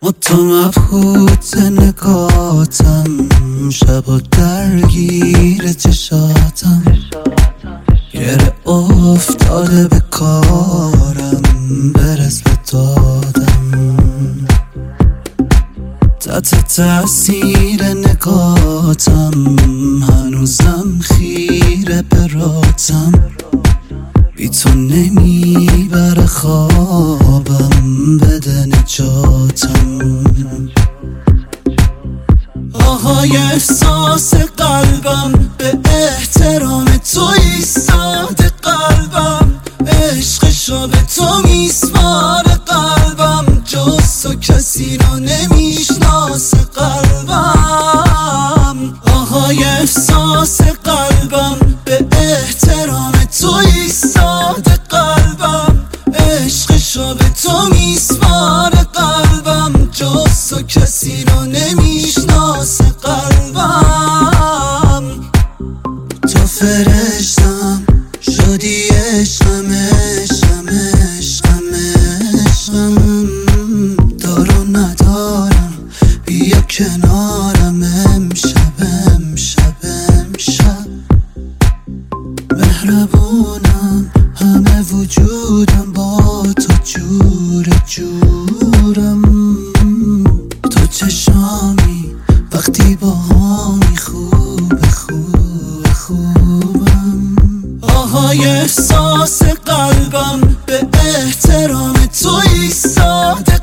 تو مبهوت نگاتم، شبا درگیر چشاتم، گره افتاده به کارم، برس به دادم. تحت تأثیر نگاتم، هنوزم خیره به راتم، بی تو نمیبره خوابم، بده نجاتم. آهای احساس قلبم، به احترام تو ایستاده قلبم، عشقشو به تو میسپاره قلبم، جز تو کسی رو نمیشناسه قلبم. آهای احساس قلبم، به احترام تو ایستاده قلبم، عشقشو به تو میسپاره قلبم، جز تو کسی رو نمیشناسه قلبم. تو فرشتم شدی عشقم، عشقم عشقم عشقم، دارو ندارم بیا کنارم، امشب امشب امشب. مهربونم همه وجودم، با تو جور جورم، تو چشامی وقتی با همی خوب خوب خوبم. آهای احساس قلبم، به احترام تو ایستاده